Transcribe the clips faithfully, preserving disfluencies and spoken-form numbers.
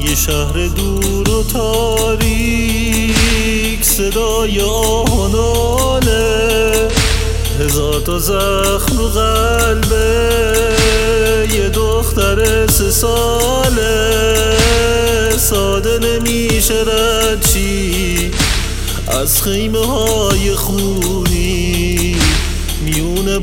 یه شهر دور و تاریک، صدای آه و ناله، هزار تا زخم رو قلبه یه دختر سه ساله. ساده نمیشه رد چی از خیمه های خونی، میون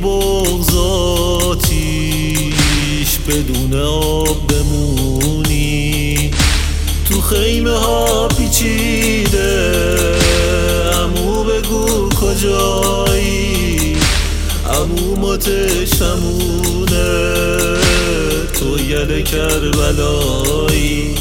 بغضاتیش بدون آب بمونی. تو خیمه ها پیچیده، عمو بگو کجایی، عمو آتش تمونه، تو یل کربلایی.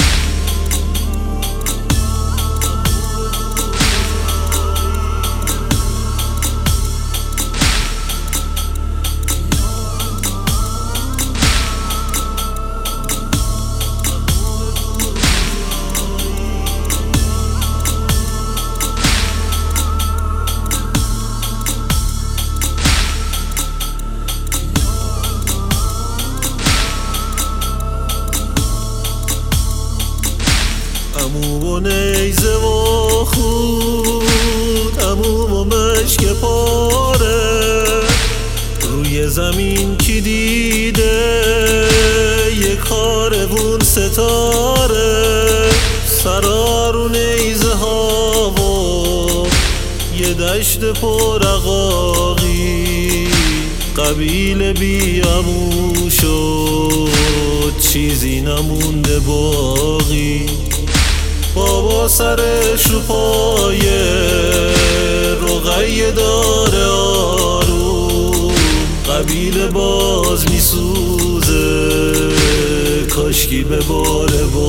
عمو و نیزه و خود، عمو و مشک پاره، روی زمین کی دیده یک کاروون ستاره. سرا رو نیزه ها و یه دشت پر عقاقی، قبیله بی عمو شد چیزی نمونده باقی. بابا سرش رو پایه رقیه داره آروم، قبیله باز میسوزه کاشکی به باره.